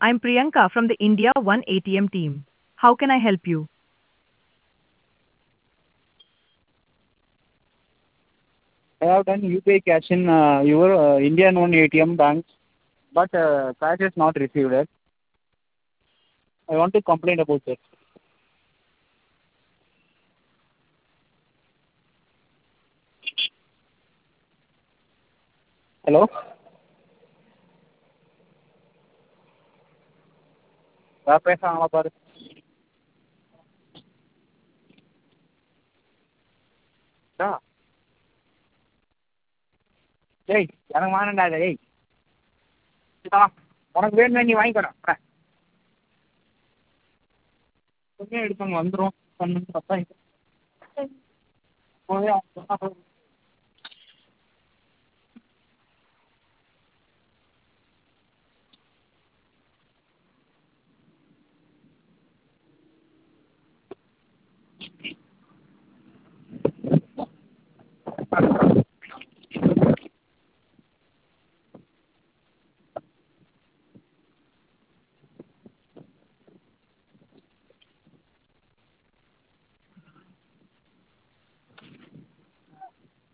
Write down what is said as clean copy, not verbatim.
I'm Priyanka from the India One ATM team. How can I help you? I have done UPI cash in your Indian One ATM bank, but cash is not received yet. I want to complain about it. Hello? பேசுகிறாங்களா பாரு. ஏய் எனக்கு வாங்கண்டா அதை. ஏய் உனக்கு வேணுமே நீ வாங்கிக்கோடா. கொஞ்சம் எடுப்பாங்க வந்துடும். பண்ணு பார்த்தா